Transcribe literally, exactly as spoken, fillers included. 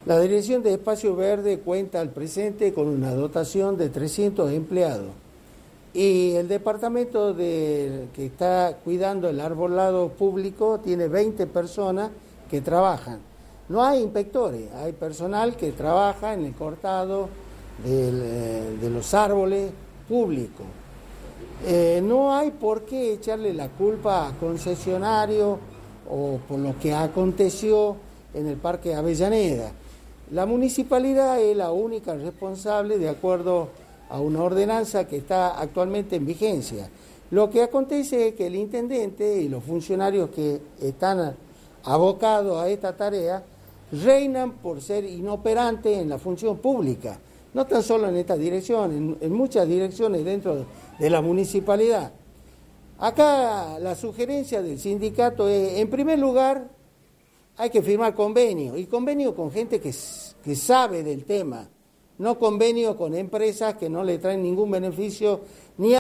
La Dirección de Espacio Verde cuenta al presente con una dotación de trescientos empleados y el departamento de, que está cuidando el arbolado público tiene veinte personas que trabajan. No hay inspectores, hay personal que trabaja en el cortado del, de los árboles públicos. Eh, no hay por qué echarle la culpa a concesionarios o por lo que aconteció en el Parque Avellaneda. La municipalidad es la única responsable de acuerdo a una ordenanza que está actualmente en vigencia. Lo que acontece es que el intendente y los funcionarios que están abocados a esta tarea reinan por ser inoperantes en la función pública, no tan solo en esta dirección, en, en muchas direcciones dentro de la municipalidad. Acá la sugerencia del sindicato es, en primer lugar, hay que firmar convenio, y convenio con gente que, que sabe del tema, no convenio con empresas que no le traen ningún beneficio ni a